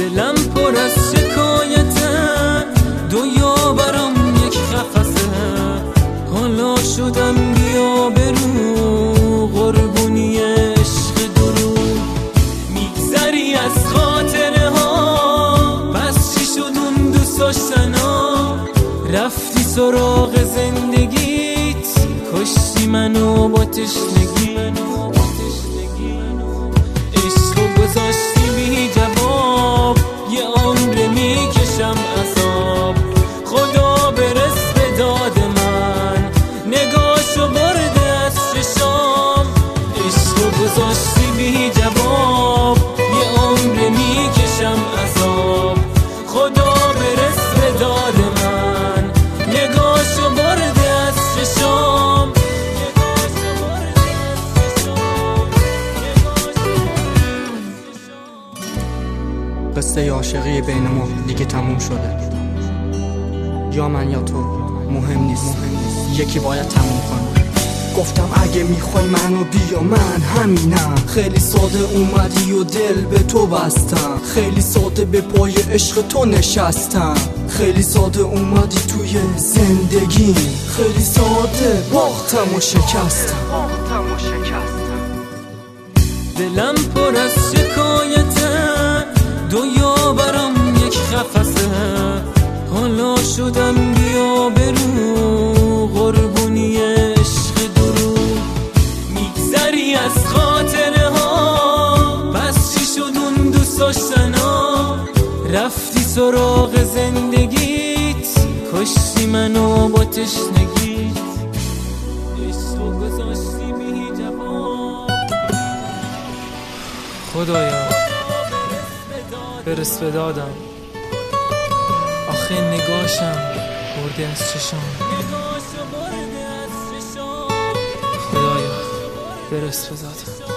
دلم پر از شکایته، دو یاورم یک قفسه. حالا شدم بیا برو، قربونی عشق درو. میگذری از خاطره ها، پس چی شد اون دوست داشتنا؟ رفتی سراغ زندگیت، کشتی منو با تشنگی. عشقو گذاشتی بی جواب، یه عمر میکشم عذاب. خدا برس به داد من، نگاشو برده از چشام. عشقو گذاشتی بی جواب، یه عمر میکشم عذاب. خدا برس به داد من، نگاشو برده از چشام. قصه عاشقی بین ما دیگه تموم شده، یا من یا تو مهم نیست، یکی باید تموم کنه. گفتم اگه میخوای منو بیا، من همینم. خیلی ساده اومدی و دل به تو بستم، خیلی ساده به پای عشق تو نشستم. خیلی ساده اومدی توی زندگی، خیلی ساده باختم و شکستم. دلم پر از شکایته، دو یاورم یک قفسه. حالا شدم بیا برو، قربونی عشق درو. میگذری از خاطره ها، پس چی شد اون دوست داشتنا؟ رفتی سراغ زندگیت، کشتی منو با تشنگیت. عشقو گذاشتی بی جواب. خدایا برس به دادم، آخه نگاشم برده از چشام. خدایا برس به دادم.